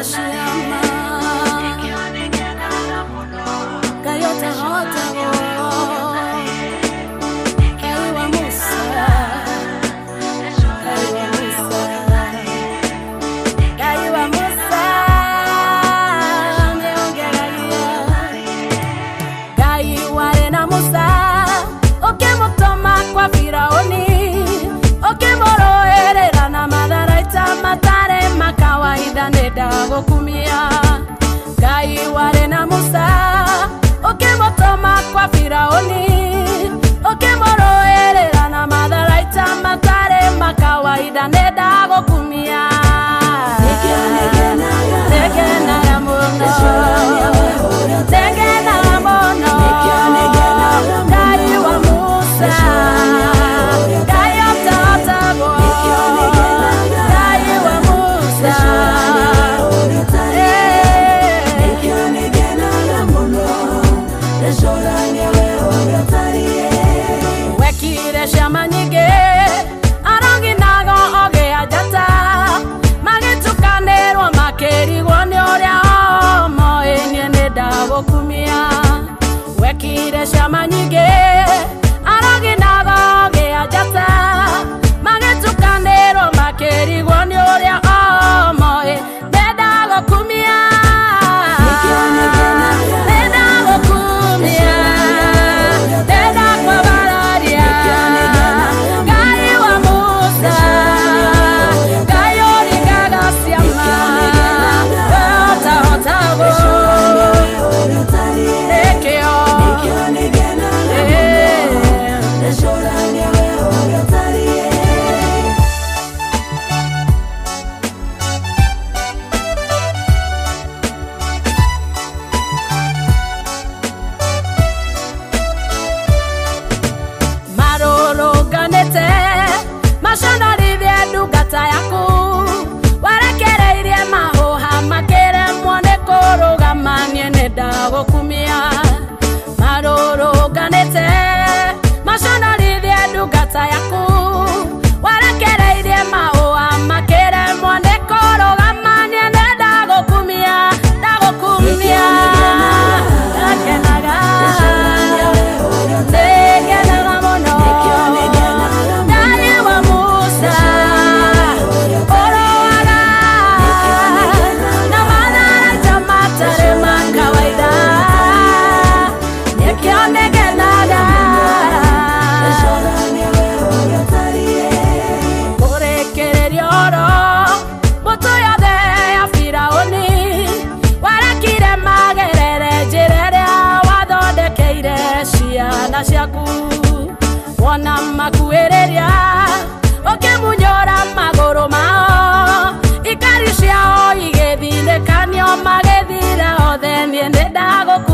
Kumia Gai ware na Musa okemotoma kwa Firaoni okemoroerera na madharaita matare makawaida nenda gokumia Negena mono Gai wa Musa Gai atatago Gai wa Musa Wekire shamanyige arangi nago oge ajata magitukanero makerigwo ni uria omo enie nenda gokumia Wekire shamanyige arangi nago oge ajata magitukanero makerigwo ni uria omo nenda gokumia Wana makuereria okemunyora magoro mao ikarishia o igethinde kanyo magethira othe niende ndago